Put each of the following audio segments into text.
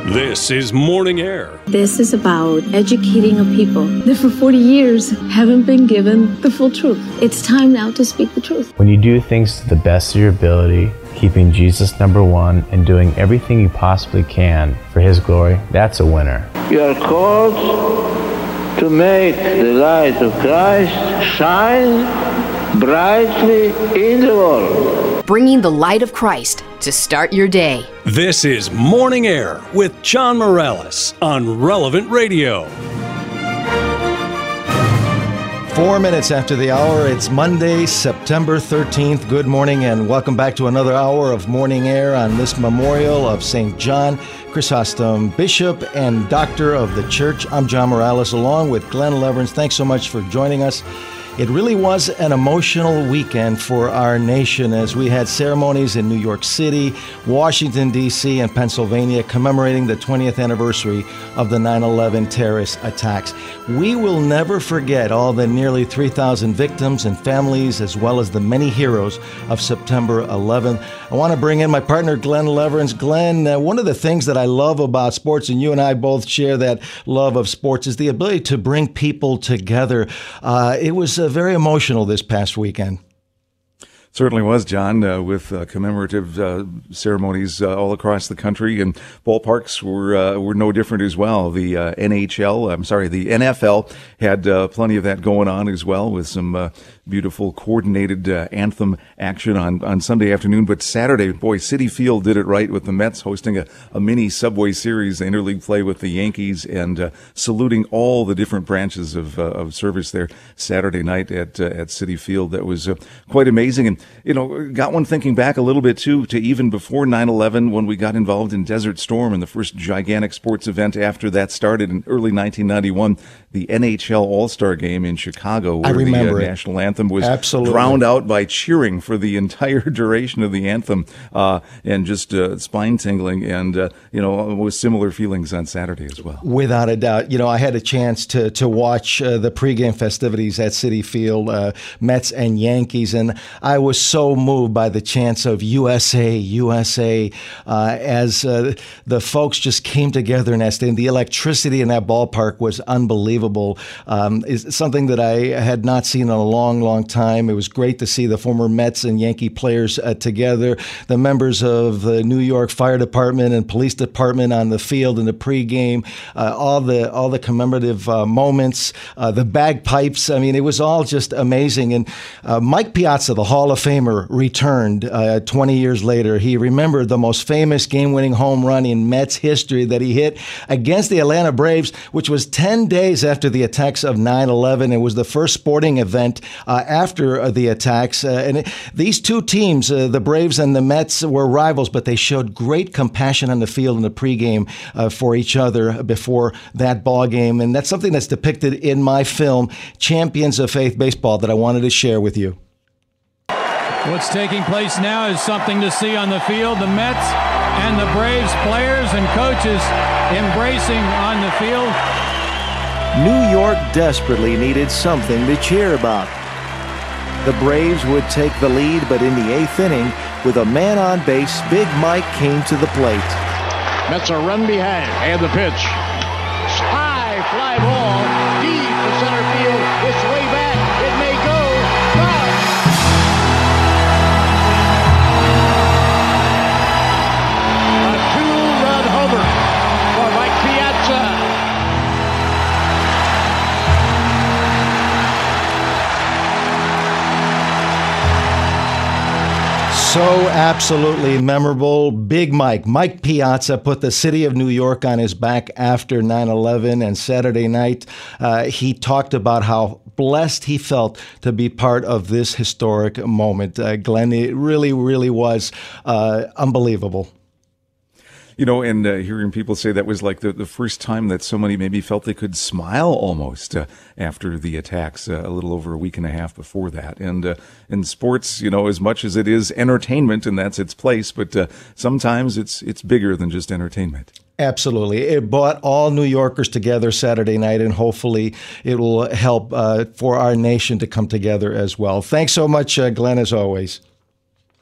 This is Morning Air. This is about educating a people that for 40 years haven't been given the full truth. It's time now to speak the truth. When you do things to the best of your ability, keeping Jesus number one and doing everything you possibly can for His glory, that's a winner. You are called to make the light of Christ shine brightly in the world. Bringing the light of Christ to start your day. This is Morning Air with John Morales on Relevant Radio. 4 minutes after the hour, it's Monday, September 13th. Good morning and welcome back to another hour of Morning Air on this memorial of St. John Chrysostom, Bishop and Doctor of the Church. I'm John Morales along with Glenn Leverins. Thanks so much for joining us. It really was an emotional weekend for our nation as we had ceremonies in New York City, Washington, D.C., and Pennsylvania commemorating the 20th anniversary of the 9/11 terrorist attacks. We will never forget all the nearly 3,000 victims and families, as well as the many heroes of September 11th. I want to bring in my partner, Glenn Leverins. Glenn, one of the things that I love about sports, and you and I both share that love of sports, is the ability to bring people together. It was very emotional this past weekend. Certainly was, John, with commemorative ceremonies all across the country, and ballparks were no different as well. The NFL had plenty of that going on as well, with some beautiful coordinated anthem action on Sunday afternoon. But Saturday, boy, Citi Field did it right with the Mets hosting a mini Subway Series interleague play with the Yankees, and saluting all the different branches of service there Saturday night at Citi Field. That was quite amazing. And got one thinking back a little bit, too, to even before 9/11, when we got involved in Desert Storm and the first gigantic sports event after that started in early 1991, the NHL All-Star Game in Chicago, where the national anthem was drowned out by cheering for the entire duration of the anthem, and just spine-tingling, and, with similar feelings on Saturday as well. Without a doubt. I had a chance to watch the pregame festivities at Citi Field, Mets and Yankees, and I was so moved by the chants of USA, USA, as the folks just came together in that stadium. The electricity in that ballpark was unbelievable. It's something that I had not seen in a long, long time. It was great to see the former Mets and Yankee players together, the members of the New York Fire Department and Police Department on the field in the pregame, all the commemorative moments, the bagpipes. I mean, it was all just amazing. And Mike Piazza, the Hall of Famer, returned 20 years later. He remembered the most famous game-winning home run in Mets history that he hit against the Atlanta Braves, which was 10 days after the attacks of 9/11. It was the first sporting event after the attacks. These two teams, the Braves and the Mets, were rivals, but they showed great compassion on the field in the pregame for each other before that ball game. And that's something that's depicted in my film, Champions of Faith Baseball, that I wanted to share with you. What's taking place now is something to see on the field. The Mets and the Braves players and coaches embracing on the field. New York desperately needed something to cheer about. The Braves would take the lead, but in the 8th inning, with a man on base, Big Mike came to the plate. Mets are run behind, and the pitch. High fly ball, deep to center field. It's way back. It may go. Foul. A 2-run homer for Mike Piazza. So absolutely memorable. Big Mike Piazza, put the city of New York on his back after 9/11, and Saturday night he talked about how blessed he felt to be part of this historic moment. Glenn, it really, really was unbelievable. And hearing people say that was like the first time that so many maybe felt they could smile almost after the attacks a little over a week and a half before that. And in sports, as much as it is entertainment and that's its place, but sometimes it's bigger than just entertainment. Absolutely. It brought all New Yorkers together Saturday night, and hopefully it will help for our nation to come together as well. Thanks so much, Glenn, as always.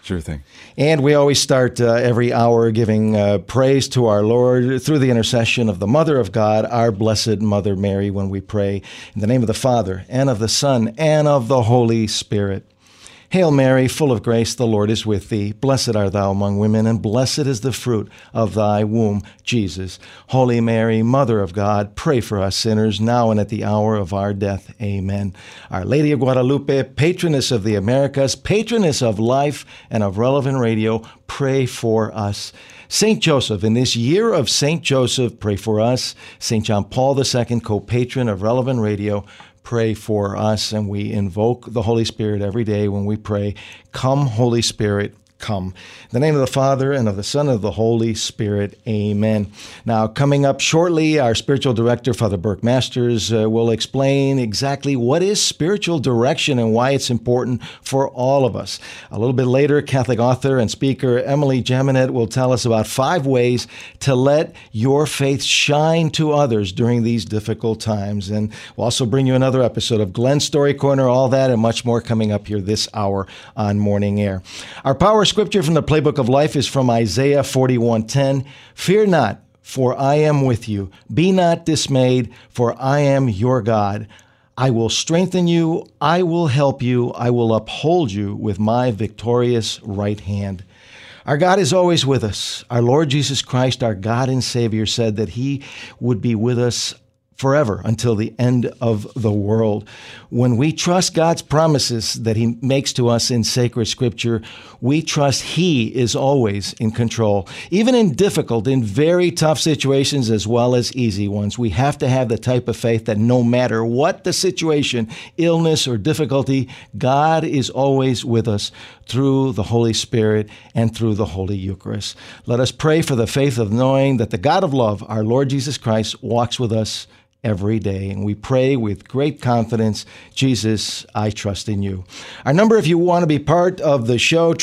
Sure thing. And we always start every hour giving praise to our Lord through the intercession of the Mother of God, our Blessed Mother Mary, when we pray in the name of the Father, and of the Son, and of the Holy Spirit. Hail Mary, full of grace, the Lord is with thee. Blessed art thou among women, and blessed is the fruit of thy womb, Jesus. Holy Mary, Mother of God, pray for us sinners, now and at the hour of our death. Amen. Our Lady of Guadalupe, patroness of the Americas, patroness of life and of Relevant Radio, pray for us. St. Joseph, in this year of St. Joseph, pray for us. St. John Paul II, co-patron of Relevant Radio, pray for us, and we invoke the Holy Spirit every day when we pray, "Come, Holy Spirit, come." In the name of the Father, and of the Son, and of the Holy Spirit. Amen. Now, coming up shortly, our spiritual director, Father Burke Masters, will explain exactly what is spiritual direction and why it's important for all of us. A little bit later, Catholic author and speaker Emily Jaminet will tell us about 5 ways to let your faith shine to others during these difficult times. And we'll also bring you another episode of Glenn's Story Corner, all that and much more coming up here this hour on Morning Air. Our power scripture from the Playbook of Life is from Isaiah 41:10. "Fear not, for I am with you. Be not dismayed, for I am your God. I will strengthen you. I will help you. I will uphold you with my victorious right hand." Our God is always with us. Our Lord Jesus Christ, our God and Savior, said that he would be with us forever until the end of the world. When we trust God's promises that he makes to us in sacred scripture, we trust he is always in control. Even in difficult, in very tough situations as well as easy ones, we have to have the type of faith that no matter what the situation, illness or difficulty, God is always with us through the Holy Spirit and through the Holy Eucharist. Let us pray for the faith of knowing that the God of love, our Lord Jesus Christ, walks with us every day. And we pray with great confidence, Jesus, I trust in you. Our number, if you want to be part of the show,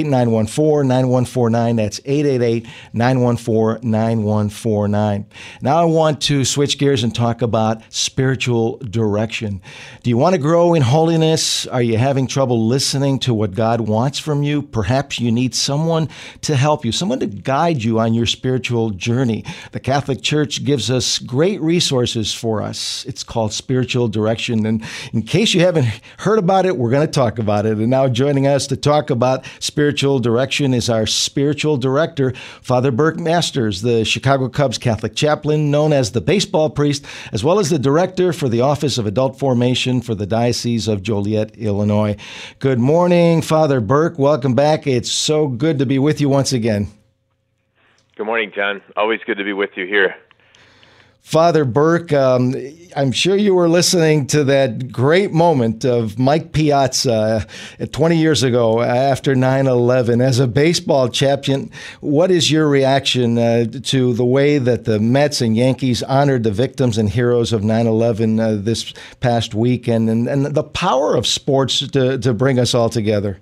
888-914-9149. That's 888-914-9149. Now I want to switch gears and talk about spiritual direction. Do you want to grow in holiness? Are you having trouble listening to what God wants from you? Perhaps you need someone to help you, someone to guide you on your spiritual journey. The Catholic Church gives us great resources for us. It's called Spiritual Direction. And in case you haven't heard about it, we're going to talk about it. And now joining us to talk about spiritual direction is our spiritual director, Father Burke Masters, the Chicago Cubs Catholic chaplain, known as the baseball priest, as well as the director for the Office of Adult Formation for the Diocese of Joliet, Illinois. Good morning, Father Burke. Welcome back. It's so good to be with you once again. Good morning, John. Always good to be with you here. Father Burke, I'm sure you were listening to that great moment of Mike Piazza 20 years ago after 9/11. As a baseball champion, what is your reaction to the way that the Mets and Yankees honored the victims and heroes of 9/11 this past weekend, and the power of sports to bring us all together?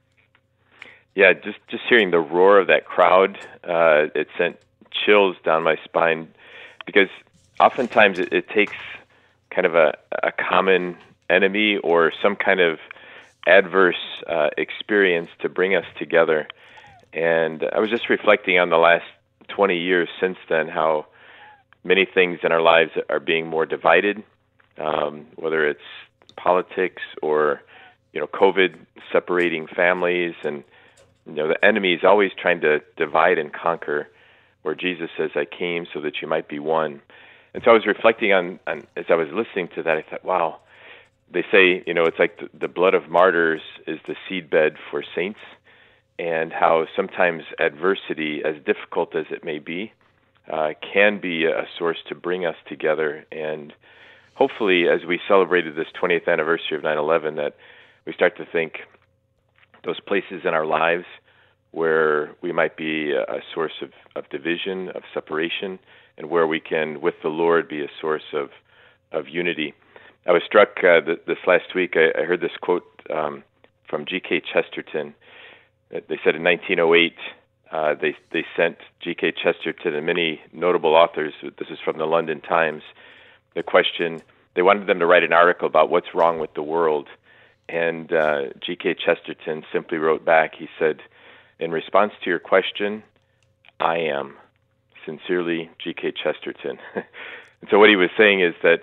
Yeah, just hearing the roar of that crowd, it sent chills down my spine, because oftentimes it takes kind of a common enemy or some kind of adverse experience to bring us together. And I was just reflecting on the last 20 years since then, how many things in our lives are being more divided, whether it's politics or, COVID separating families. And, the enemy is always trying to divide and conquer, where Jesus says, I came so that you might be one. And so I was reflecting on as I was listening to that, I thought, wow, they say, it's like the blood of martyrs is the seedbed for saints, and how sometimes adversity, as difficult as it may be, can be a source to bring us together. And hopefully, as we celebrated this 20th anniversary of 9/11, that we start to think those places in our lives where we might be a source of division, of separation, and where we can, with the Lord, be a source of unity. I was struck this last week, I heard this quote from G.K. Chesterton. They said in 1908, they sent G.K. Chesterton and many notable authors, this is from the London Times, the question, they wanted them to write an article about what's wrong with the world. And G.K. Chesterton simply wrote back, he said, in response to your question, I am. Sincerely, G.K. Chesterton. And so what he was saying is that,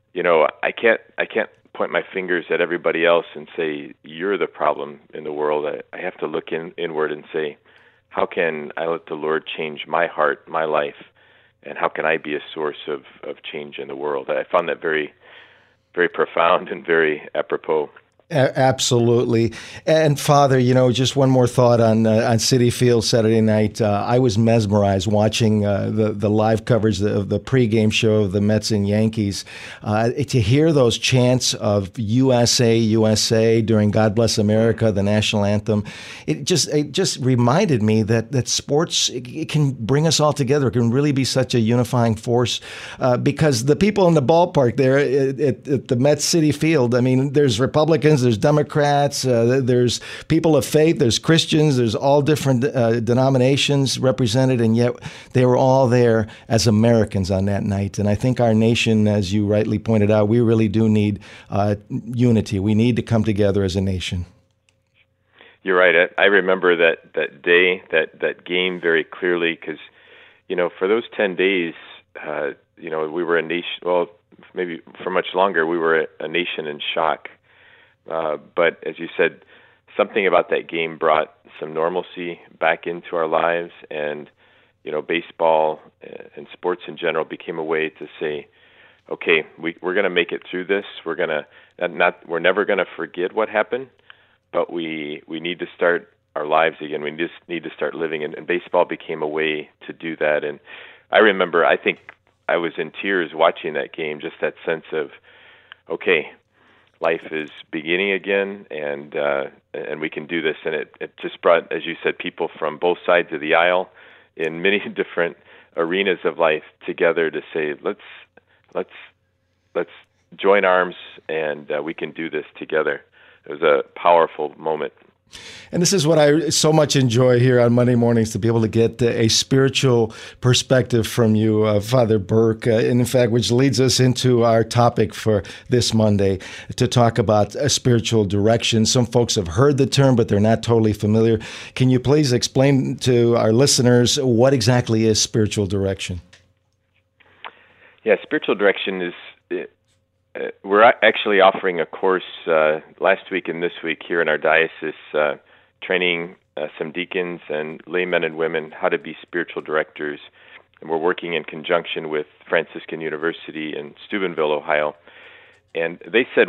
I can't point my fingers at everybody else and say, you're the problem in the world. I have to look inward and say, how can I let the Lord change my heart, my life, and how can I be a source of change in the world? I found that very, very profound and very apropos. Absolutely. And Father, just one more thought on Citi Field Saturday night. I was mesmerized watching the live coverage of the pregame show of the Mets and Yankees. To hear those chants of USA, USA during God Bless America, the national anthem, it just reminded me that sports, it can bring us all together. It can really be such a unifying force because the people in the ballpark there at the Mets Citi Field, I mean, there's Republicans, there's Democrats, there's people of faith, there's Christians, there's all different denominations represented, and yet they were all there as Americans on that night. And I think our nation, as you rightly pointed out, we really do need unity. We need to come together as a nation. You're right. I remember that day, that game very clearly because, for those 10 days, we were a nation, well, maybe for much longer, we were a nation in shock. But as you said, something about that game brought some normalcy back into our lives, and baseball and sports in general became a way to say, okay, we're going to make it through this. We're never going to forget what happened, but we need to start our lives again. We just need to start living, and baseball became a way to do that. And I remember, I think I was in tears watching that game, just that sense of, okay, life is beginning again, and we can do this. And it just brought, as you said, people from both sides of the aisle in many different arenas of life together to say, let's join arms, and we can do this together. It was a powerful moment. And this is what I so much enjoy here on Monday mornings, to be able to get a spiritual perspective from you, Father Burke, and in fact, which leads us into our topic for this Monday, to talk about a spiritual direction. Some folks have heard the term, but they're not totally familiar. Can you please explain to our listeners what exactly is spiritual direction? Yeah, spiritual direction is... we're actually offering a course last week and this week here in our diocese, training some deacons and laymen and women how to be spiritual directors. And we're working in conjunction with Franciscan University in Steubenville, Ohio. And they said,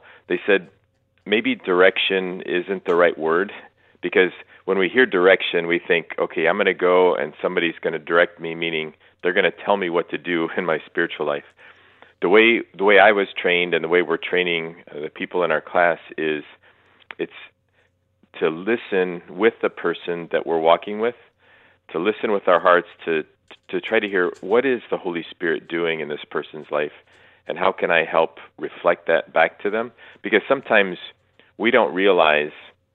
maybe direction isn't the right word, because when we hear direction, we think, okay, I'm going to go and somebody's going to direct me, meaning they're going to tell me what to do in my spiritual life. The way I was trained and the way we're training the people in our class is it's to listen with the person that we're walking with, to listen with our hearts, to try to hear what is the Holy Spirit doing in this person's life, and how can I help reflect that back to them? Because sometimes we don't realize,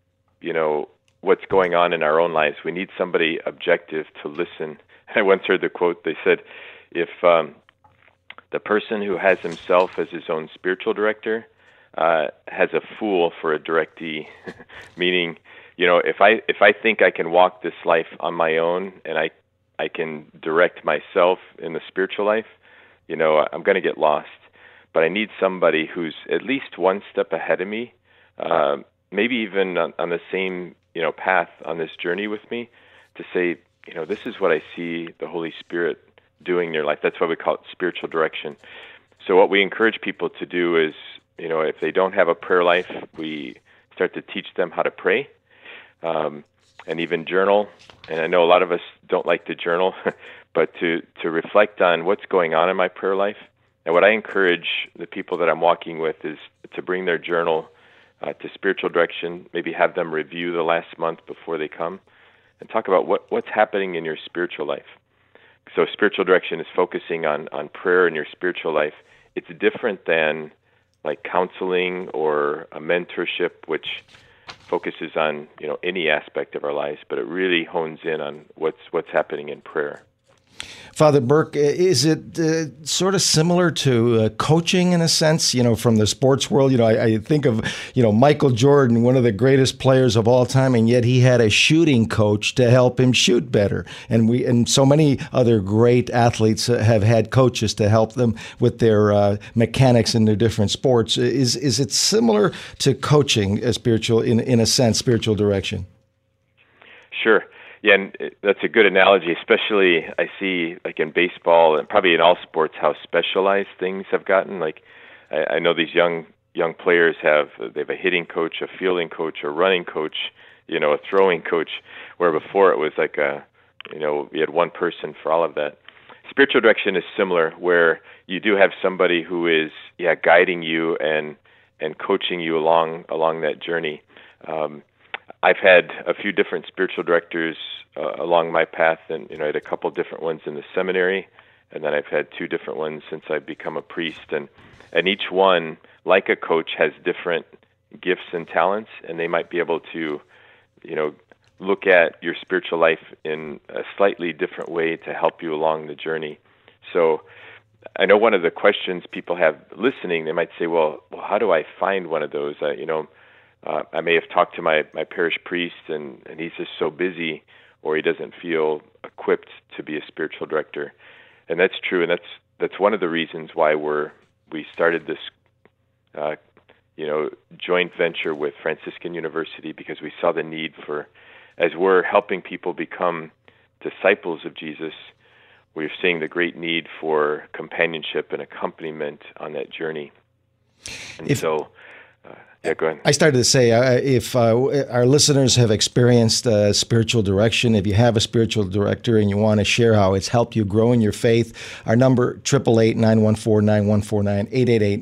what's going on in our own lives. We need somebody objective to listen. I once heard the quote, they said, if the person who has himself as his own spiritual director has a fool for a directee, meaning, if I think I can walk this life on my own and I can direct myself in the spiritual life, I'm going to get lost. But I need somebody who's at least one step ahead of me, maybe even on the same path on this journey with me, to say, this is what I see the Holy Spirit doing in your life. That's why we call it spiritual direction. So what we encourage people to do is, if they don't have a prayer life, we start to teach them how to pray, and even journal. And I know a lot of us don't like to journal, but to reflect on what's going on in my prayer life. And what I encourage the people that I'm walking with is to bring their journal to spiritual direction, maybe have them review the last month before they come, and talk about what's happening in your spiritual life. So spiritual direction is focusing on prayer in your spiritual life. It's different than like counseling or a mentorship, which focuses on any aspect of our lives, but it really hones in on what's happening in prayer. Father Burke, is it sort of similar to coaching in a sense, from the sports world? I think of, Michael Jordan, one of the greatest players of all time, and yet he had a shooting coach to help him shoot better. And so many other great athletes have had coaches to help them with their mechanics in their different sports. Is it similar to coaching, in a sense, spiritual direction? Sure. Yeah, and that's a good analogy, especially I see like in baseball and probably in all sports how specialized things have gotten. Like I know these young players they have a hitting coach, a fielding coach, a running coach, a throwing coach, where before it was like we had one person for all of that. Spiritual direction is similar, where you do have somebody who is guiding you and coaching you along that journey. I've had a few different spiritual directors along my path, and I had a couple different ones in the seminary, and then I've had 2 different ones since I've become a priest, and each one, like a coach, has different gifts and talents, and they might be able to, look at your spiritual life in a slightly different way to help you along the journey. So I know one of the questions people have listening, they might say, well, how do I find one of those? I may have talked to my parish priest, and he's just so busy, or he doesn't feel equipped to be a spiritual director. And that's true, and that's one of the reasons why we started this joint venture with Franciscan University, because we saw the need for, as we're helping people become disciples of Jesus, we're seeing the great need for companionship and accompaniment on that journey. And go ahead. I started to say, if our listeners have experienced spiritual direction, if you have a spiritual director and you want to share how it's helped you grow in your faith, our number, 888-914-9149,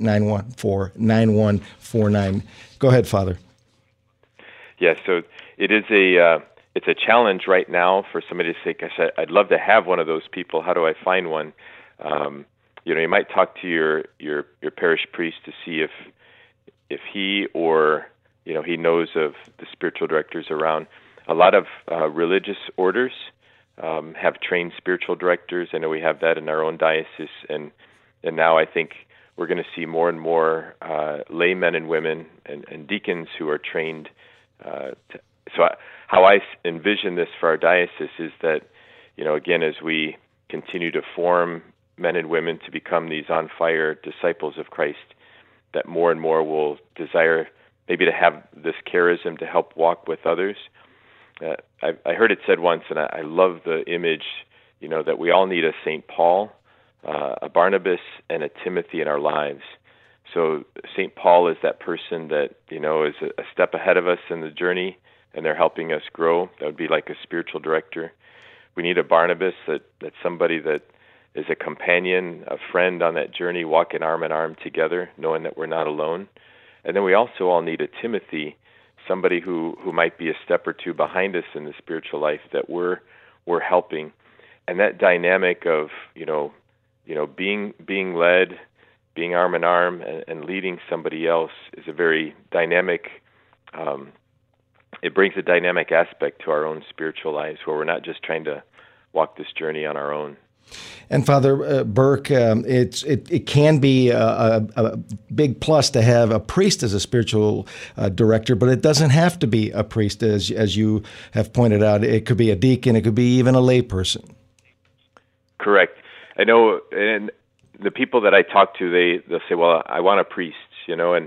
888-914-9149. Go ahead, Father. Yeah, so it is it's a challenge right now for somebody to say, gosh, I'd love to have one of those people. How do I find one? You might talk to your parish priest to see if he or he knows of the spiritual directors around. A lot of religious orders have trained spiritual directors. I know we have that in our own diocese, and now I think we're going to see more and more lay men and women and deacons who are trained. How I envision this for our diocese is that, again, as we continue to form men and women to become these on fire disciples of Christ, that more and more will desire maybe to have this charism to help walk with others. I heard it said once, and I love the image, that we all need a St. Paul, a Barnabas, and a Timothy in our lives. So St. Paul is that person that, is a step ahead of us in the journey, and they're helping us grow. That would be like a spiritual director. We need a Barnabas, that's somebody that is a companion, a friend on that journey, walking arm in arm together, knowing that we're not alone. And then we also all need a Timothy, somebody who might be a step or two behind us in the spiritual life that we're helping. And that dynamic of, being led, being arm in arm, and leading somebody else is a very dynamic, it brings a dynamic aspect to our own spiritual lives, where we're not just trying to walk this journey on our own. And Father Burke, it can be a big plus to have a priest as a spiritual director, but it doesn't have to be a priest, as you have pointed out. It could be a deacon, it could be even a layperson. Correct. I know, and the people that I talk to, they'll say, "Well, I want a priest," and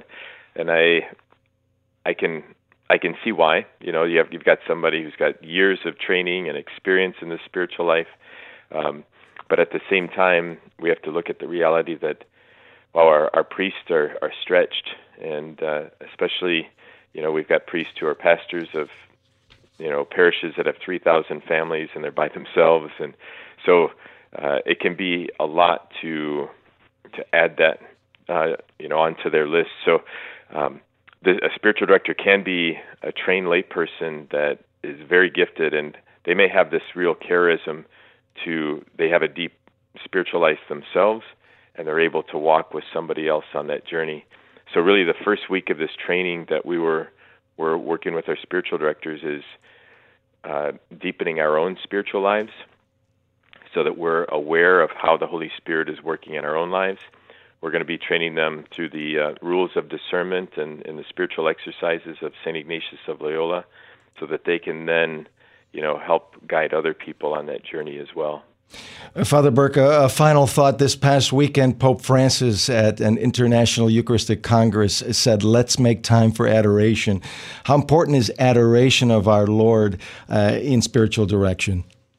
I can see why. You've got somebody who's got years of training and experience in the spiritual life. But at the same time, we have to look at the reality that while our priests are stretched, and especially, we've got priests who are pastors of, parishes that have 3,000 families and they're by themselves. And so it can be a lot to add that, onto their list. So a spiritual director can be a trained layperson that is very gifted, and they may have this real charism they have a deep spiritual life themselves, and they're able to walk with somebody else on that journey. So really the first week of this training that we're working with our spiritual directors is deepening our own spiritual lives. so that we're aware of how the Holy Spirit is working in our own lives. We're going to be training them through the rules of discernment and the spiritual exercises of St. Ignatius of Loyola, so that they can then, help guide other people on that journey as well. Father Burke, a final thought. This past weekend, Pope Francis at an International Eucharistic Congress said, let's make time for adoration. How important is adoration of our Lord in spiritual direction?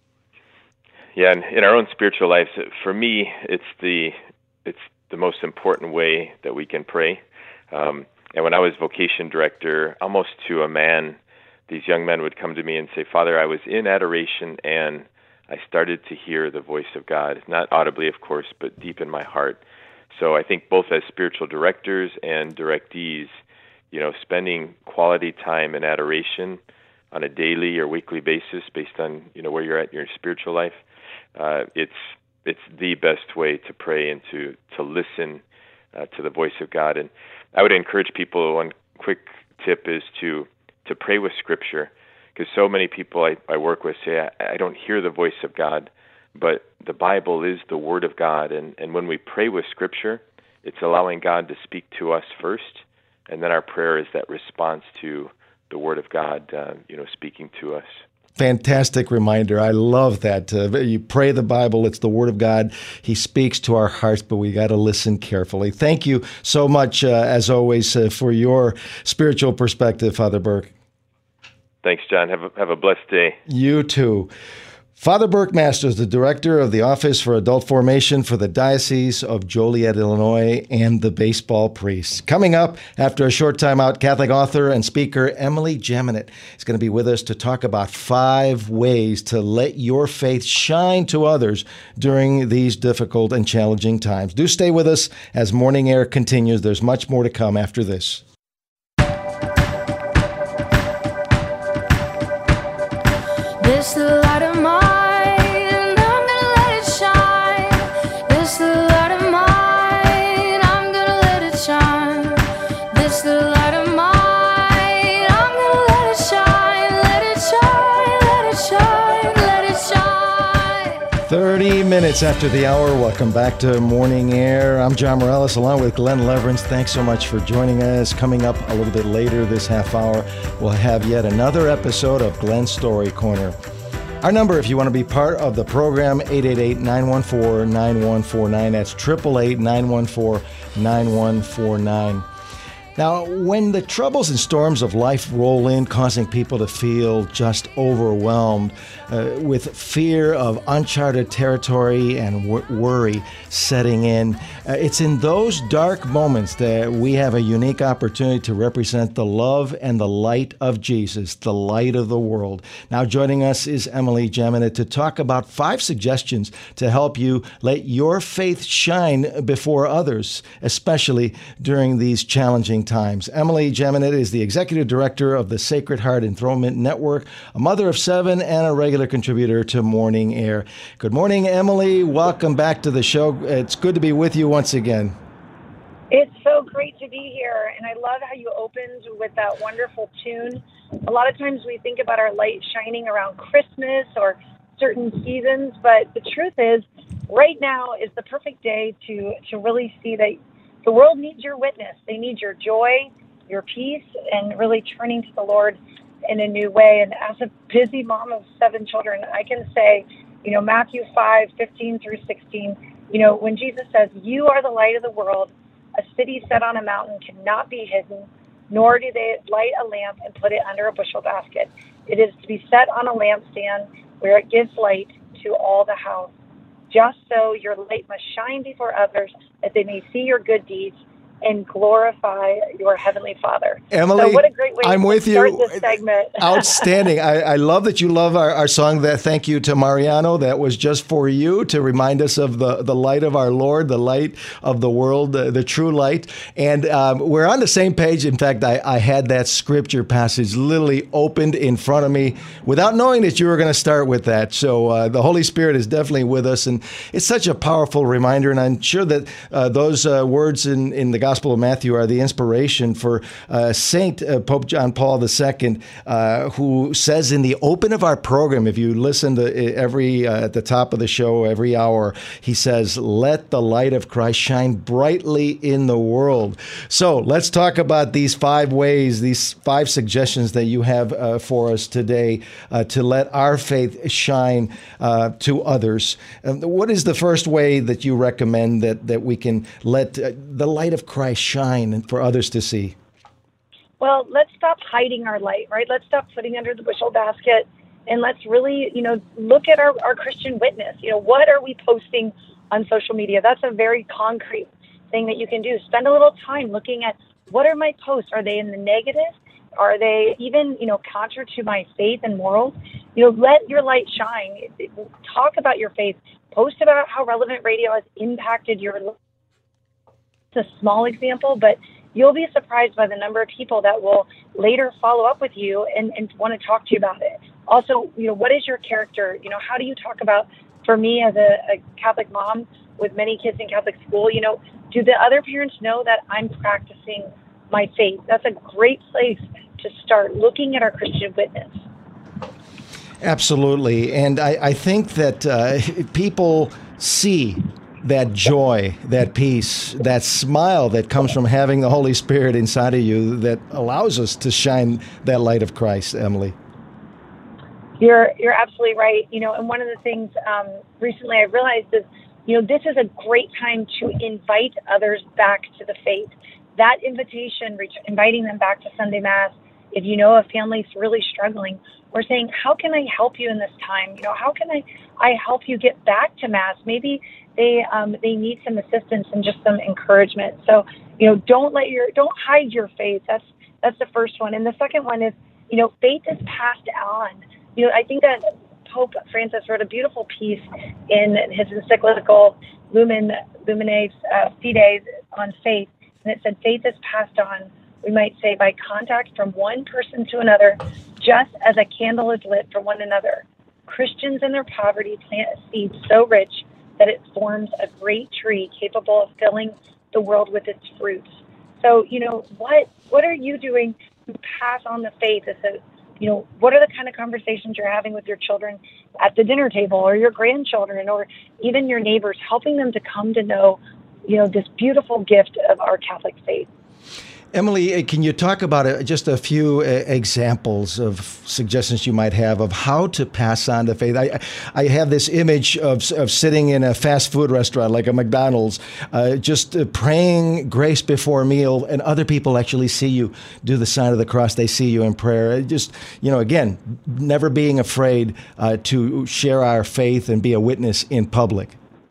Yeah, in our own spiritual lives, for me, it's the most important way that we can pray. And when I was vocation director, almost to a man, these young men would come to me and say, Father, I was in adoration and I started to hear the voice of God, not audibly, of course, but deep in my heart. So I think both as spiritual directors and directees, spending quality time in adoration on a daily or weekly basis based on, where you're at in your spiritual life, it's the best way to pray and to listen to the voice of God. And I would encourage people, one quick tip is to pray with Scripture, because so many people I work with say, I don't hear the voice of God, but the Bible is the Word of God. And when we pray with Scripture, it's allowing God to speak to us first, and then our prayer is that response to the Word of God, speaking to us. Fantastic reminder. I love that. You pray the Bible. It's the Word of God. He speaks to our hearts, but we got to listen carefully. Thank you so much, as always, for your spiritual perspective, Father Burke. Thanks, John. Have a blessed day. You too. Father Burke Masters, the director of the Office for Adult Formation for the Diocese of Joliet, Illinois, and the Baseball Priest. Coming up, after a short time out, Catholic author and speaker Emily Jaminet is going to be with us to talk about 5 ways to let your faith shine to others during these difficult and challenging times. Do stay with us as Morning Air continues. There's much more to come after this. This the light of mine, I'm gonna let it shine. This the light of mine, I'm gonna let it shine. This the light of mine, I'm gonna let it shine. Let it shine, let it shine, let it shine. 30 minutes after the hour. Welcome back to Morning Air. I'm John Morales along with Glenn Leverance. Thanks so much for joining us. Coming up a little bit later this half hour, we'll have yet another episode of Glenn's Story Corner. Our number, if you want to be part of the program, 888-914-9149. That's 888-914-9149. Now, when the troubles and storms of life roll in, causing people to feel just overwhelmed with fear of uncharted territory and worry setting in, it's in those dark moments that we have a unique opportunity to represent the love and the light of Jesus, the light of the world. Now, joining us is Emily Jaminet to talk about 5 suggestions to help you let your faith shine before others, especially during these challenging times. Emily Jaminet is the executive director of the Sacred Heart Enthronement Network, a mother of 7, and a regular contributor to Morning Air. Good morning, Emily. Welcome back to the show. It's good to be with you once again. It's so great to be here, and I love how you opened with that wonderful tune. A lot of times we think about our light shining around Christmas or certain seasons, but the truth is, right now is the perfect day to really see that the world needs your witness. They need your joy, your peace, and really turning to the Lord in a new way. And as a busy mom of 7 children, I can say, Matthew 5:15 through 16, when Jesus says, "You are the light of the world, a city set on a mountain cannot be hidden, nor do they light a lamp and put it under a bushel basket. It is to be set on a lampstand where it gives light to all the house. Just so your light must shine before others, that they may see your good deeds and glorify your Heavenly Father." Emily, so what a great way I'm to with start you. this segment. Outstanding. I love that you love our song. That thank you to Mariano. That was just for you to remind us of the light of our Lord, the light of the world, the true light. And we're on the same page. In fact, I had that scripture passage literally opened in front of me without knowing that you were going to start with that. So the Holy Spirit is definitely with us. And it's such a powerful reminder. And I'm sure that those words in the Gospel of Matthew are the inspiration for Saint Pope John Paul II, who says in the open of our program, if you listen to every at the top of the show every hour, he says, "Let the light of Christ shine brightly in the world." So let's talk about these 5 ways, these 5 suggestions that you have for us today to let our faith shine to others. What is the first way that you recommend that we can let the light of Christ shine for others to see? Well, let's stop hiding our light, right? Let's stop putting under the bushel basket, and let's really, look at our Christian witness. What are we posting on social media? That's a very concrete thing that you can do. Spend a little time looking at, what are my posts? Are they in the negative? Are they even, counter to my faith and morals? Let your light shine. Talk about your faith. Post about how Relevant Radio has impacted your life. It's a small example, but you'll be surprised by the number of people that will later follow up with you and want to talk to you about it. Also, what is your character? How do you talk about, for me as a Catholic mom with many kids in Catholic school, do the other parents know that I'm practicing my faith? That's a great place to start looking at our Christian witness. Absolutely. And I think that people see that joy, that peace, that smile that comes from having the Holy Spirit inside of you that allows us to shine that light of Christ, Emily. You're absolutely right. And one of the things recently I realized is, this is a great time to invite others back to the faith. That invitation, inviting them back to Sunday Mass, if a family's really struggling, we're saying, how can I help you in this time? How can I help you get back to Mass? Maybe they need some assistance and just some encouragement. So, don't hide your faith. That's the first one. And the second one is, faith is passed on. I think that Pope Francis wrote a beautiful piece in his encyclical Lumine Fide on faith, and it said, faith is passed on, we might say, by contact from one person to another, just as a candle is lit for one another. Christians in their poverty plant a seed so rich that it forms a great tree capable of filling the world with its fruits. So, what are you doing to pass on the faith? What are the kind of conversations you're having with your children at the dinner table, or your grandchildren, or even your neighbors, helping them to come to know, this beautiful gift of our Catholic faith? Emily, can you talk about just a few examples of suggestions you might have of how to pass on the faith? I have this image of sitting in a fast food restaurant like a McDonald's, just praying grace before a meal, and other people actually see you do the sign of the cross. They see you in prayer. Just, again, never being afraid to share our faith and be a witness in public.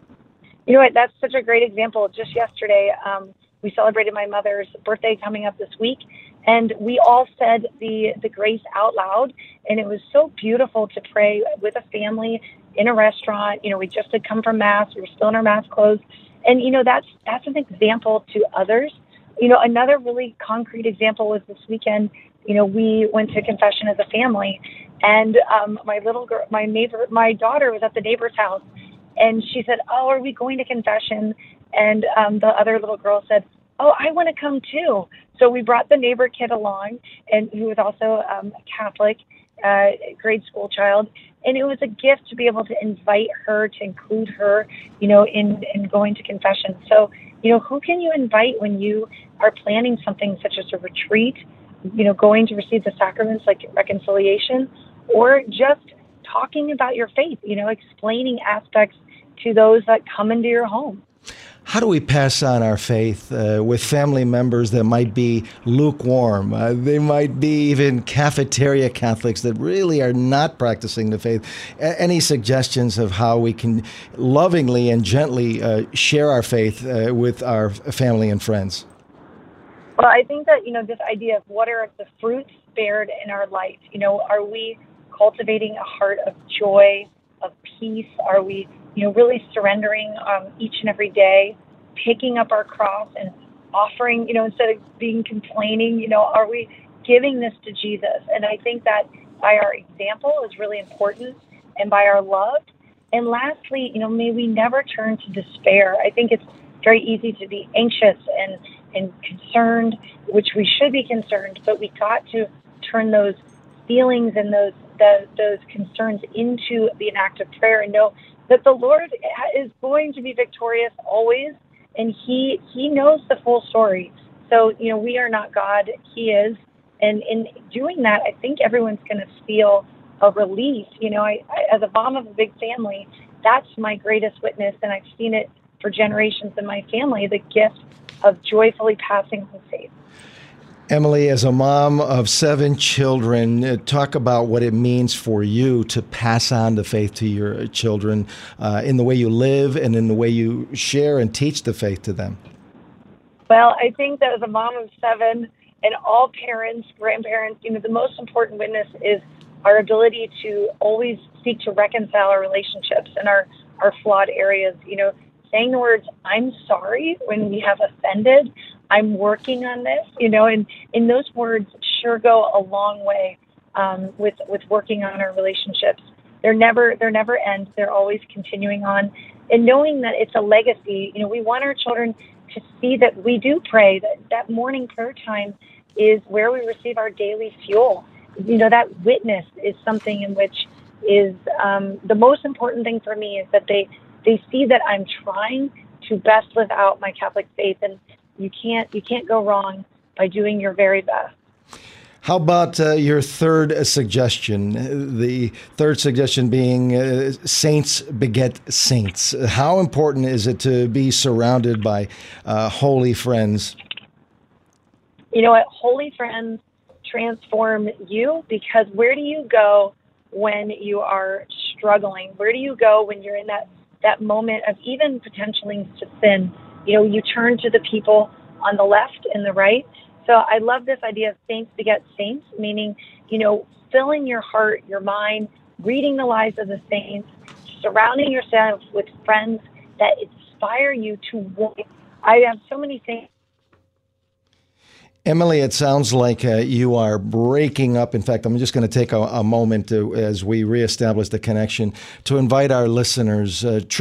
That's such a great example. Just yesterday, we celebrated my mother's birthday coming up this week, and we all said the grace out loud, and it was so beautiful to pray with a family in a restaurant. We just had come from Mass. We were still in our Mass clothes, and that's an example to others. Another really concrete example was this weekend. We went to confession as a family, and my little girl, my daughter was at the neighbor's house, and she said, "Oh, are we going to confession?" And the other little girl said, "Oh, I want to come too." So we brought the neighbor kid along, and who was also a Catholic grade school child. And it was a gift to be able to invite her, to include her, in going to confession. So, who can you invite when you are planning something such as a retreat, going to receive the sacraments like reconciliation, or just talking about your faith, explaining aspects to those that come into your home? How do we pass on our faith with family members that might be lukewarm? They might be even cafeteria Catholics that really are not practicing the faith. Any suggestions of how we can lovingly and gently share our faith with our family and friends? Well, I think that, this idea of what are the fruits bared in our life? Are we cultivating a heart of joy, of peace? Are we really surrendering each and every day, picking up our cross and offering, instead of being complaining, are we giving this to Jesus? And I think that by our example is really important, and by our love. And lastly, may we never turn to despair. I think it's very easy to be anxious and concerned, which we should be concerned, but we got to turn those feelings and those concerns into an act of prayer and know that the Lord is going to be victorious always, and He knows the full story. So, we are not God, He is. And in doing that, I think everyone's going to feel a relief. I, as a mom of a big family, that's my greatest witness, and I've seen it for generations in my family, the gift of joyfully passing on faith. Emily, as a mom of 7 children, talk about what it means for you to pass on the faith to your children in the way you live and in the way you share and teach the faith to them. Well, I think that as a mom of 7 and all parents, grandparents, the most important witness is our ability to always seek to reconcile our relationships and our flawed areas. Saying the words, I'm sorry, when we have offended, I'm working on this, and those words sure go a long way with working on our relationships. They're never end. They're always continuing on. And knowing that it's a legacy, we want our children to see that we do pray, that morning prayer time is where we receive our daily fuel. That witness is something in which is the most important thing for me is that they see that I'm trying to best live out my Catholic faith, and you can't go wrong by doing your very best. How about your third suggestion? The third suggestion being saints beget saints. How important is it to be surrounded by holy friends? You know what? Holy friends transform you, because where do you go when you are struggling? Where do you go when you're in that moment of even potentially to sin? You turn to the people on the left and the right. So I love this idea of saints beget saints, meaning, filling your heart, your mind, reading the lives of the saints, surrounding yourself with friends that inspire you to walk. I have so many things. Emily, it sounds like you are breaking up. In fact, I'm just going to take a moment as we reestablish the connection to invite our listeners,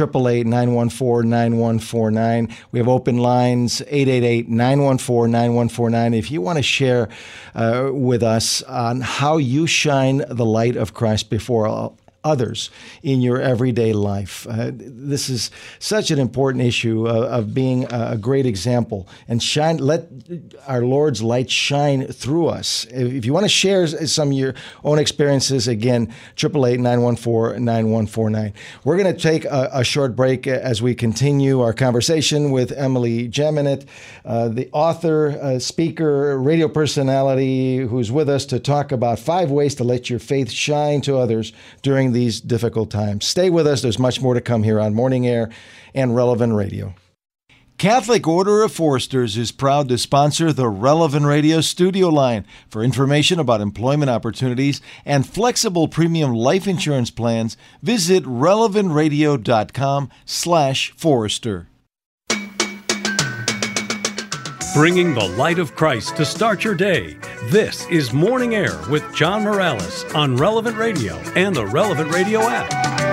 888-914-9149. We have open lines, 888-914-9149. If you want to share with us on how you shine the light of Christ before others in your everyday life. This is such an important issue of being a great example, and let our Lord's light shine through us. If you want to share some of your own experiences, again, 888-914-9149. We're going to take a short break as we continue our conversation with Emily Jeminet, the author, speaker, radio personality, who's with us to talk about 5 ways to let your faith shine to others during these difficult times. Stay with us. There's much more to come here on Morning Air and Relevant Radio. Catholic Order of Foresters is proud to sponsor the Relevant Radio studio line. For information about employment opportunities and flexible premium life insurance plans, visit relevantradio.com/Forester. Bringing the light of Christ to start your day. This is Morning Air with John Morales on Relevant Radio and the Relevant Radio app.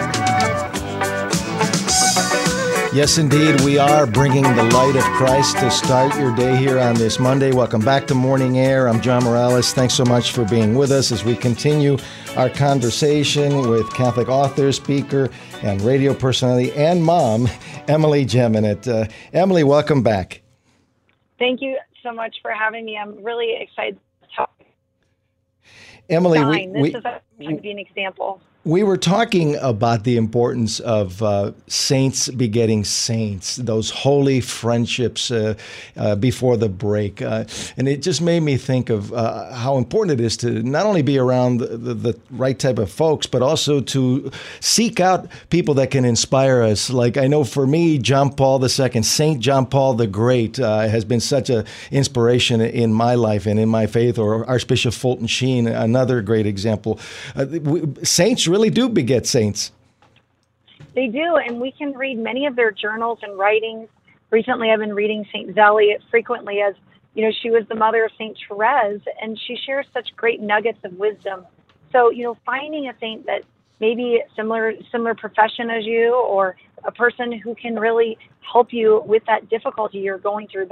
Yes, indeed, we are bringing the light of Christ to start your day here on this Monday. Welcome back to Morning Air. I'm John Morales. Thanks so much for being with us as we continue our conversation with Catholic author, speaker, and radio personality and mom, Emily Jeminet. Emily, welcome back. Thank you so much for having me. I'm really excited to talk. Emily, this is trying to be an example. We were talking about the importance of saints begetting saints, those holy friendships before the break. And it just made me think of how important it is to not only be around the right type of folks, but also to seek out people that can inspire us. Like I know for me, John Paul II, Saint John Paul the Great, has been such an inspiration in my life and in my faith, or Archbishop Fulton Sheen, another great example. Saints really do beget saints. They do, and we can read many of their journals and writings. Recently, I've been reading St. Zelia frequently, as she was the mother of St. Therese, and she shares such great nuggets of wisdom. So, finding a saint that maybe similar profession as you, or a person who can really help you with that difficulty you're going through by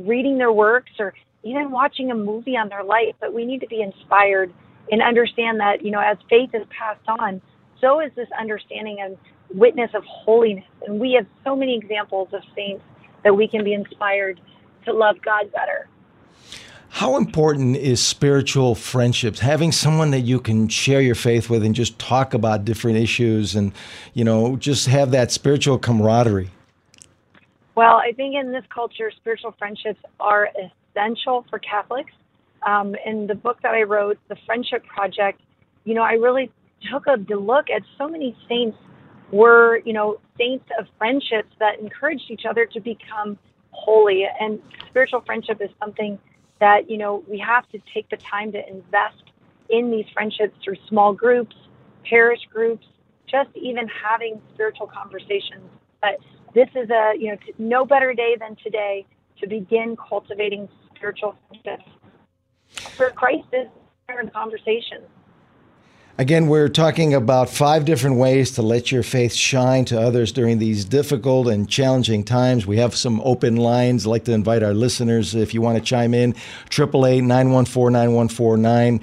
reading their works or even watching a movie on their life, but we need to be inspired and understand that, as faith is passed on, so is this understanding and witness of holiness. And we have so many examples of saints that we can be inspired to love God better. How important is spiritual friendships? Having someone that you can share your faith with and just talk about different issues and, just have that spiritual camaraderie. Well, I think in this culture, spiritual friendships are essential for Catholics. In the book that I wrote, The Friendship Project, I really took a look at so many saints were, saints of friendships that encouraged each other to become holy. And spiritual friendship is something that, we have to take the time to invest in these friendships through small groups, parish groups, just even having spiritual conversations. But this is no better day than today to begin cultivating spiritual friendships. For Christ is in conversation. Again, we're talking about 5 different ways to let your faith shine to others during these difficult and challenging times. We have some open lines. I'd like to invite our listeners, if you want to chime in, 888-914-9149,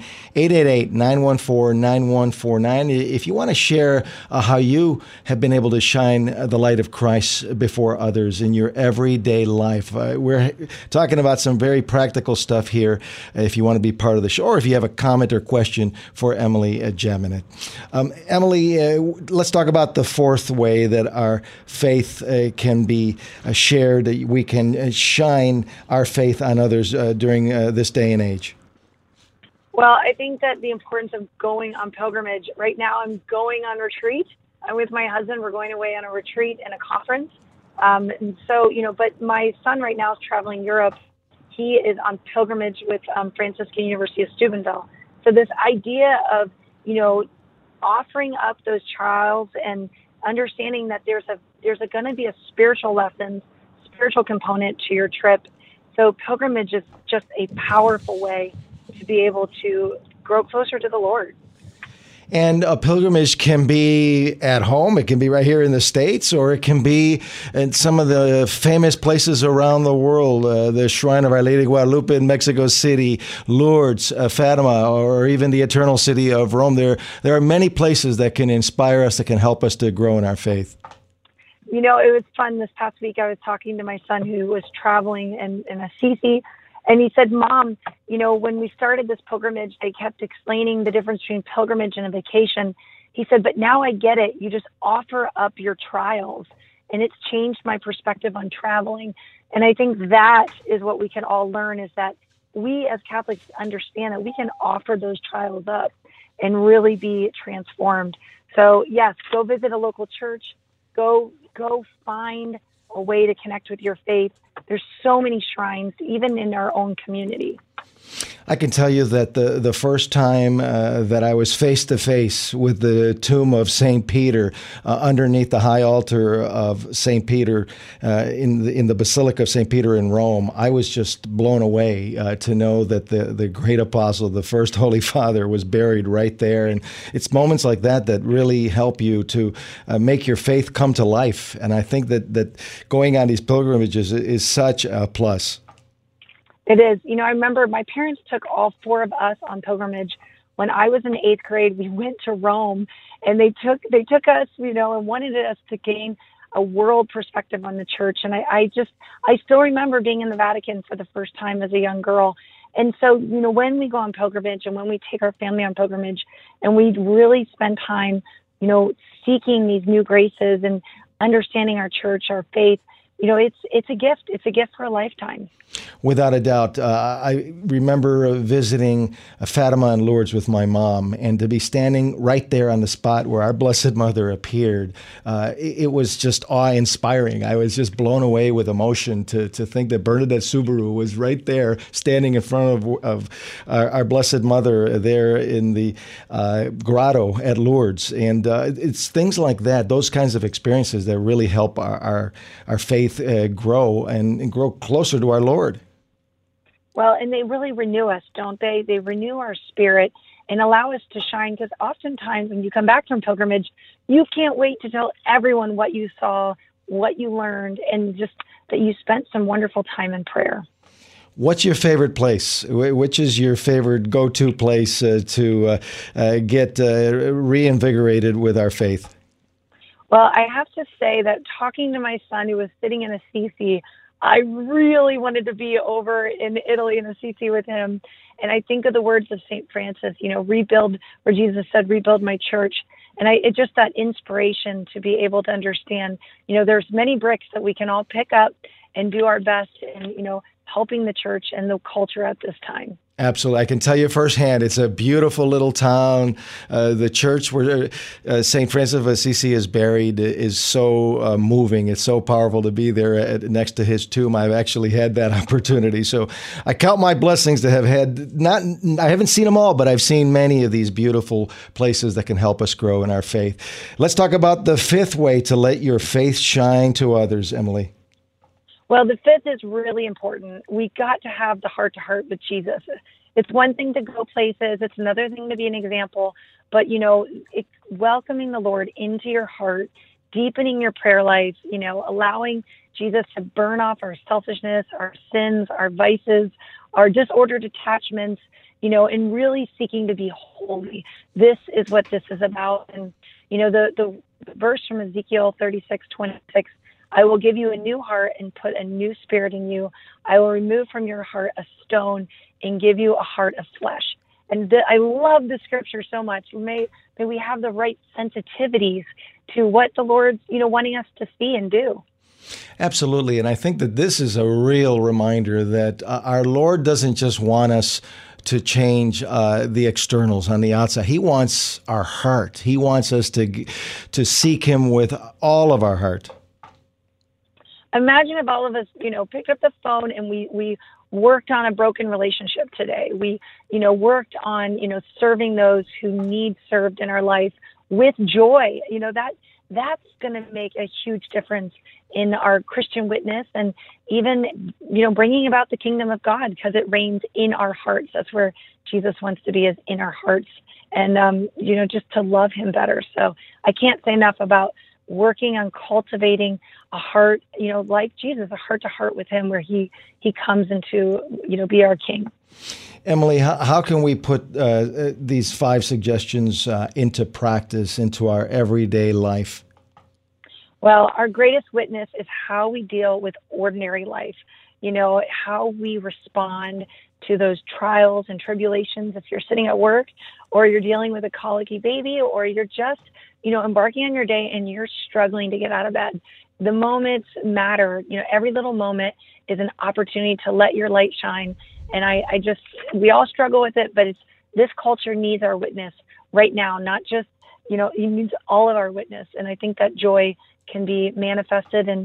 888-914-9149. If you want to share how you have been able to shine the light of Christ before others in your everyday life. We're talking about some very practical stuff here if you want to be part of the show, or if you have a comment or question for Emily Jaminet. Emily, let's talk about the 4th way that our faith can be shared. We can shine our faith on others during this day and age. Well, I think that the importance of going on pilgrimage. Right now, I'm going on retreat. I'm with my husband. We're going away on a retreat and a conference. And so, but my son right now is traveling Europe. He is on pilgrimage with Franciscan University of Steubenville. So this idea of offering up those trials and understanding that there's going to be a spiritual lesson, spiritual component to your trip. So pilgrimage is just a powerful way to be able to grow closer to the Lord. And a pilgrimage can be at home. It can be right here in the States, or it can be in some of the famous places around the world. The Shrine of Our Lady of Guadalupe in Mexico City, Lourdes, Fatima, or even the Eternal City of Rome. There are many places that can inspire us, that can help us to grow in our faith. It was fun. This past week, I was talking to my son who was traveling in Assisi. And he said, Mom, when we started this pilgrimage, they kept explaining the difference between pilgrimage and a vacation. He said, but now I get it. You just offer up your trials. And it's changed my perspective on traveling. And I think that is what we can all learn, is that we as Catholics understand that we can offer those trials up and really be transformed. So, yes, go visit a local church. Go find a way to connect with your faith. There's so many shrines, even in our own community. I can tell you that the first time that I was face to face with the tomb of St. Peter underneath the high altar of St. Peter in the Basilica of St. Peter in Rome, I was just blown away to know that the great apostle, the first Holy Father, was buried right there. And it's moments like that that really help you to make your faith come to life. And I think that going on these pilgrimages is such a plus. It is. I remember my parents took all 4 of us on pilgrimage. When I was in 8th grade, we went to Rome, and they took us, and wanted us to gain a world perspective on the church. And I still remember being in the Vatican for the first time as a young girl. And so, when we go on pilgrimage and when we take our family on pilgrimage and we really spend time, seeking these new graces and understanding our church, our faith, it's a gift. It's a gift for a lifetime. Without a doubt. I remember visiting Fatima and Lourdes with my mom, and to be standing right there on the spot where our Blessed Mother appeared, it was just awe-inspiring. I was just blown away with emotion to think that Bernadette Subaru was right there standing in front of our Blessed Mother there in the grotto at Lourdes. And it's things like that, those kinds of experiences that really help our faith grow and grow closer to our Lord. Well, and they really renew us, don't they? They renew our spirit and allow us to shine, because oftentimes when you come back from pilgrimage, you can't wait to tell everyone what you saw, what you learned, and just that you spent some wonderful time in prayer. What's your favorite place? Which is your favorite go-to place to get reinvigorated with our faith? Well, I have to say that talking to my son who was sitting in Assisi, I really wanted to be over in Italy in Assisi with him. And I think of the words of St. Francis, rebuild, where Jesus said, rebuild my church. And it just that inspiration to be able to understand, there's many bricks that we can all pick up and do our best in, helping the church and the culture at this time. Absolutely. I can tell you firsthand, it's a beautiful little town. The church where St. Francis of Assisi is buried is so moving. It's so powerful to be there next to his tomb. I've actually had that opportunity. So I count my blessings to have had, I haven't seen them all, but I've seen many of these beautiful places that can help us grow in our faith. Let's talk about the fifth way to let your faith shine to others, Emily. Well, the fifth is really important. We got to have the heart-to-heart with Jesus. It's one thing to go places. It's another thing to be an example. But, it's welcoming the Lord into your heart, deepening your prayer life, allowing Jesus to burn off our selfishness, our sins, our vices, our disordered attachments, and really seeking to be holy. This is what this is about. And, the verse from Ezekiel 36:26, I will give you a new heart and put a new spirit in you. I will remove from your heart a stone and give you a heart of flesh. And I love the scripture so much. May we have the right sensitivities to what the Lord's, wanting us to see and do. Absolutely. And I think that this is a real reminder that our Lord doesn't just want us to change the externals on the outside. He wants our heart. He wants us to seek him with all of our heart. Imagine if all of us, picked up the phone and we worked on a broken relationship today. We, worked on, serving those who need served in our life with joy. That's going to make a huge difference in our Christian witness and even, bringing about the kingdom of God, because it reigns in our hearts. That's where Jesus wants to be, is in our hearts, and, just to love him better. So I can't say enough about working on cultivating a heart, like Jesus, a heart-to-heart with him, where he comes into, be our king. Emily, how can we put these 5 suggestions into practice, into our everyday life? Well, our greatest witness is how we deal with ordinary life, how we respond to those trials and tribulations. If you're sitting at work, or you're dealing with a colicky baby, or you're just, embarking on your day and you're struggling to get out of bed, the moments matter. Every little moment is an opportunity to let your light shine. And we all struggle with it, but this culture needs our witness right now, not just, it needs all of our witness. And I think that joy can be manifested and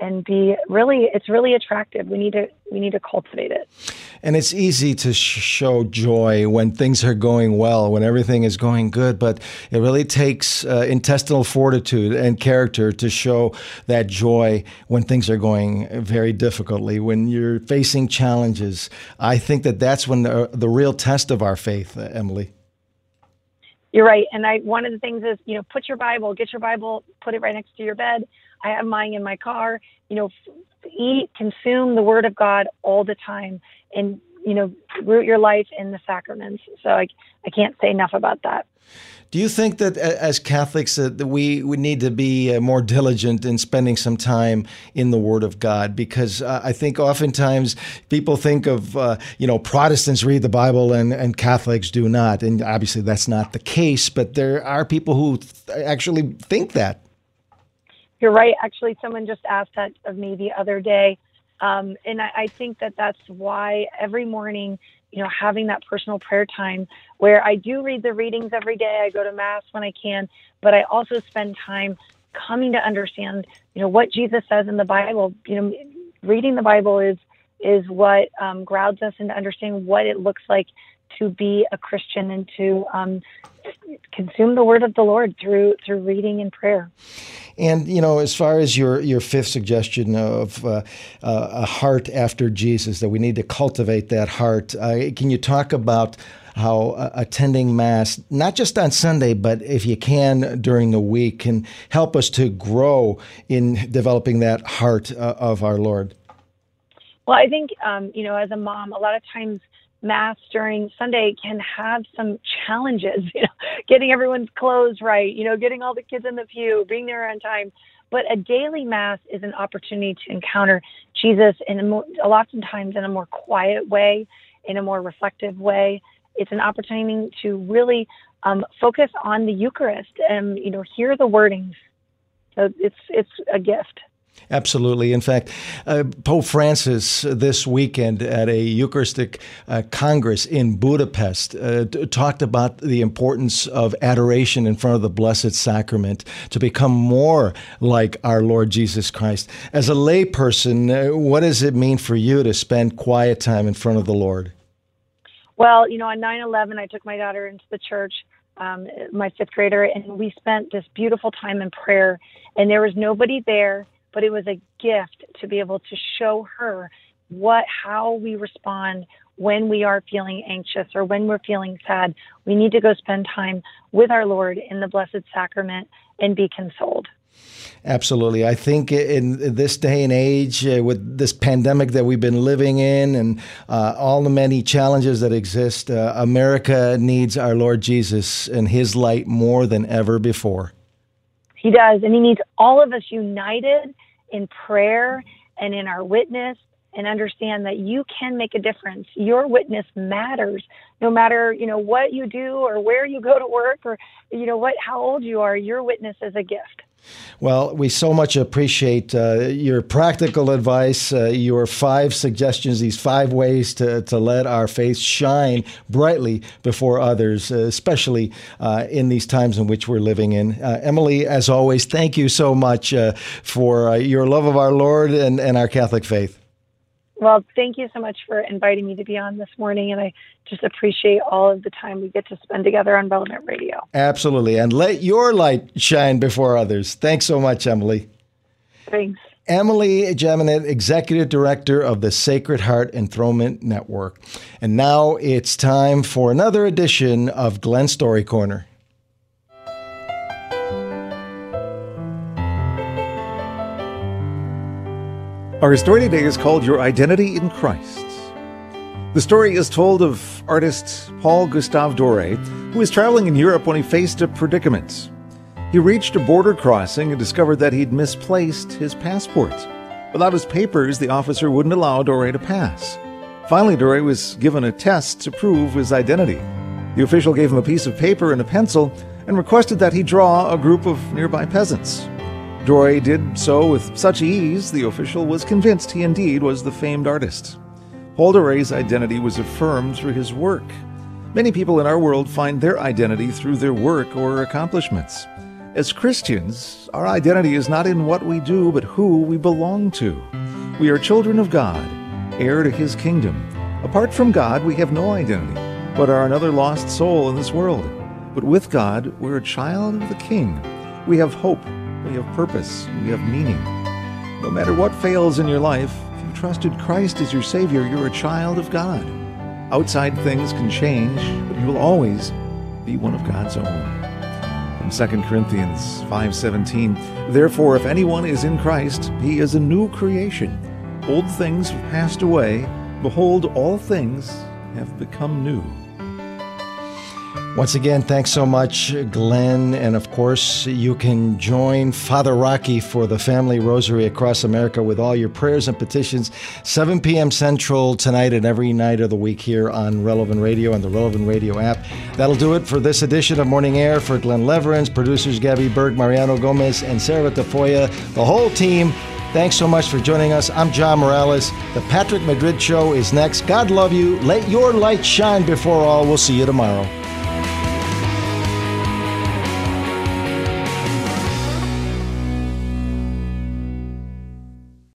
it's really attractive. We need to cultivate it. And it's easy to show joy when things are going well, when everything is going good, but it really takes intestinal fortitude and character to show that joy when things are going very difficultly, when you're facing challenges. I think that's when the real test of our faith, Emily. You're right. And one of the things is, get your Bible, put it right next to your bed. I have mine in my car, consume the Word of God all the time, and, root your life in the sacraments. So I can't say enough about that. Do you think that as Catholics that we need to be more diligent in spending some time in the Word of God? Because I think oftentimes people think of, Protestants read the Bible and Catholics do not. And obviously that's not the case, but there are people who actually think that. You're right. Actually, someone just asked that of me the other day. And I think that's why every morning, having that personal prayer time where I do read the readings every day. I go to Mass when I can, but I also spend time coming to understand, what Jesus says in the Bible. Reading the Bible is what grounds us into understanding what it looks like to be a Christian and to consume the word of the Lord through reading and prayer. And, as far as your fifth suggestion of a heart after Jesus, that we need to cultivate that heart, can you talk about how attending Mass, not just on Sunday, but if you can during the week, can help us to grow in developing that heart of our Lord? Well, I think, as a mom, a lot of times Mass during Sunday can have some challenges, getting everyone's clothes right, getting all the kids in the pew, being there on time. But a daily Mass is an opportunity to encounter Jesus oftentimes in a more quiet way, in a more reflective way. It's an opportunity to really focus on the Eucharist and, hear the wordings. So it's a gift. Absolutely. In fact, Pope Francis this weekend at a Eucharistic Congress in Budapest talked about the importance of adoration in front of the Blessed Sacrament to become more like our Lord Jesus Christ. As a layperson, what does it mean for you to spend quiet time in front of the Lord? Well, on 9/11, I took my daughter into the church, my fifth grader, and we spent this beautiful time in prayer, and there was nobody there. But it was a gift to be able to show her how we respond when we are feeling anxious or when we're feeling sad. We need to go spend time with our Lord in the Blessed Sacrament and be consoled. Absolutely. I think in this day and age, with this pandemic that we've been living in and all the many challenges that exist, America needs our Lord Jesus and his light more than ever before. He does, and he needs all of us united in prayer and in our witness, and understand that you can make a difference. Your witness matters, no matter what you do or where you go to work or how old you are. Your witness is a gift. Well, we so much appreciate your practical advice, your 5 suggestions, these 5 ways to let our faith shine brightly before others, especially in these times in which we're living in. Emily, as always, thank you so much for your love of our Lord and our Catholic faith. Well, thank you so much for inviting me to be on this morning, and I just appreciate all of the time we get to spend together on Relevant Radio. Absolutely, and let your light shine before others. Thanks so much, Emily. Thanks. Emily Jaminet, Executive Director of the Sacred Heart Enthronement Network. And now it's time for another edition of Glenn Story Corner. Our story today is called Your Identity in Christ. The story is told of artist Paul Gustave Doré, who was traveling in Europe when he faced a predicament. He reached a border crossing and discovered that he'd misplaced his passport. Without his papers, the officer wouldn't allow Doré to pass. Finally, Doré was given a test to prove his identity. The official gave him a piece of paper and a pencil and requested that he draw a group of nearby peasants. Doré did so with such ease, the official was convinced he indeed was the famed artist. Paul Doré's identity was affirmed through his work. Many people in our world find their identity through their work or accomplishments. As Christians, our identity is not in what we do, but who we belong to. We are children of God, heir to his kingdom. Apart from God, we have no identity, but are another lost soul in this world. But with God, we're a child of the King. We have hope. We have purpose, we have meaning. No matter what fails in your life, if you trusted Christ as your Savior, you're a child of God. Outside things can change, but you will always be one of God's own. From 2 Corinthians 5:17, therefore, if anyone is in Christ, he is a new creation. Old things have passed away. Behold, all things have become new. Once again, thanks so much, Glenn. And of course, you can join Father Rocky for the Family Rosary across America with all your prayers and petitions, 7 p.m. Central tonight and every night of the week here on Relevant Radio and the Relevant Radio app. That'll do it for this edition of Morning Air. For Glenn Leverance, producers Gabby Berg, Mariano Gomez, and Sarah Tafoya, the whole team, thanks so much for joining us. I'm John Morales. The Patrick Madrid Show is next. God love you. Let your light shine before all. We'll see you tomorrow.